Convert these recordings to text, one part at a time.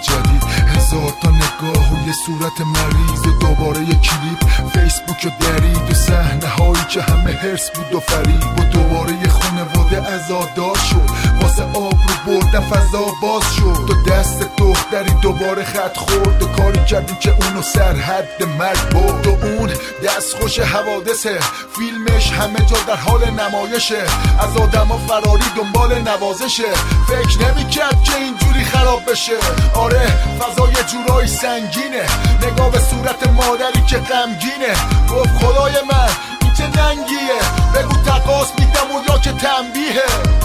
جدید، هزار تا نگاه و یه صورت مریض و دوباره یه کلیپ فیسبوک رو درید و صحنه هایی که همه هرس بود و فریب و دوباره یه خونواده عزادار شد واسه آب رو بردن فضا باز شد و دست دختری دوباره خط خورد و کاری کردیم که اونو سرحد مرگ برد و اون دست خوش حوادثه، فیلمش همه جا در حال نمایشه، از آدما فراری دنبال نوازشه، فکر نمی‌کرد که اینجوری خراب بشه. آره فضا یه جورایی سنگینه، نگاه به صورت مادری که غمگینه، گفت خدای من این چه ننگیه، بگو تقاص میدم و یا که تنبیهه.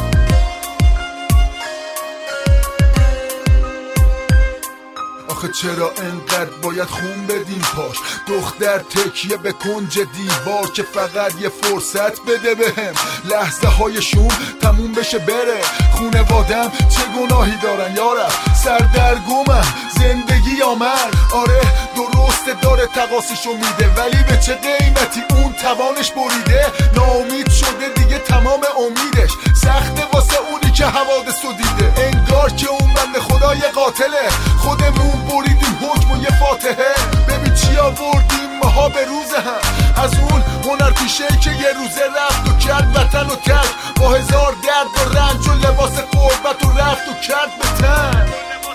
آخه چرا انقدر باید خون بدیم پاش، دختر تکیه به کنج دیوار که فقط یه فرصت بده بهم، لحظه های شوم تموم بشه بره، خونوادم چه گناهی دارن یارم، سردرگمم زندگی یا من. آره درسته داره تقاصشو میده ولی به چه قیمتی، اون توانش بریده، ناامید شده دیگه تمام امیدش، سخته واسه اونی که حوادثو دیده، انگار که اون بنده خدای قاتله، خودمون بریدیم حکم و یه فاتحه، ببین چی آوردیم ماها به روز هم، از اون هنر پیشه‌ای که یه روزه رفت و کرد وطن و ترک، با هزار درد و رنج و لباس قربت و رفت و کرد به تن.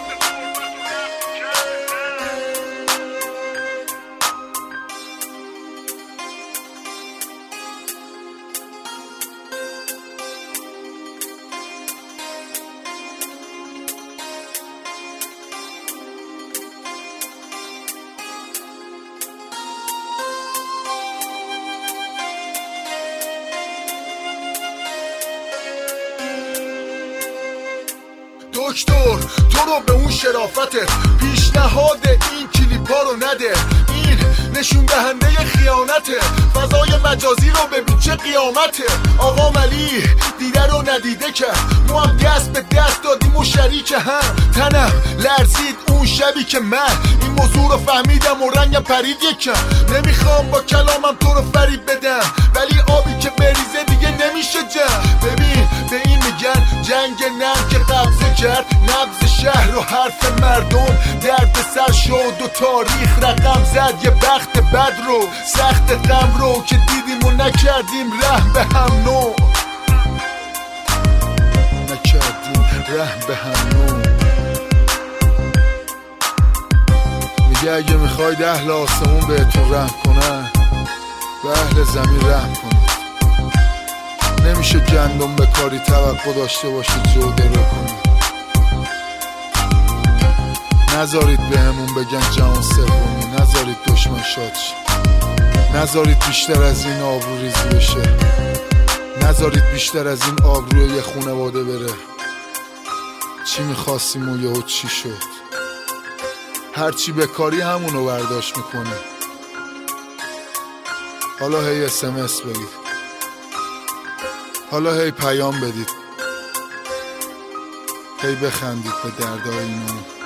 دکتر تو رو به اون شرافتت پیشنهاد این کلیپا رو نده، این نشون دهنده خیانته، فضای مجازی رو ببین چه قیامته. آقا ملی دیده رو ندیده که ما هم دست به دست دادیم و شریک هم، تنم لرزید اون شبی که من این موضوع رو فهمیدم و رنگم پرید یکم، نمیخوام با کلامم تو رو فریب بدم ولی آبی که بریزه دیگه نمیشه جمع. ببین به این میگن جنگ نم که قبضه کرد نبض شهر و حرف مردم، درد سر شد و تاریخ رقم زد یه بخت بد رو، سخت غم رو که دیدیم و نکردیم رحم به هم نو، نکردیم رحم به هم نو. میگه اگه میخوای 10 آسمون بهتون رحم کنن به اهل زمین رحم کنن، نمیشه گندم به کاری توقع داشته باشید جوده رو کنید، نذارید بهمون بگن جهان سومی، نذارید دشمن شاد شه، نذارید بیشتر از این آبرو ریزی بشه، نذارید بیشتر از این آبروی یه خونواده بره. چی میخواستیم و یهو چی شد، هرچی به کاری همونو برداشت میکنه. حالا هی SMS بدید، حالا هی پیام بدید، هی بخندید به دردای اینا.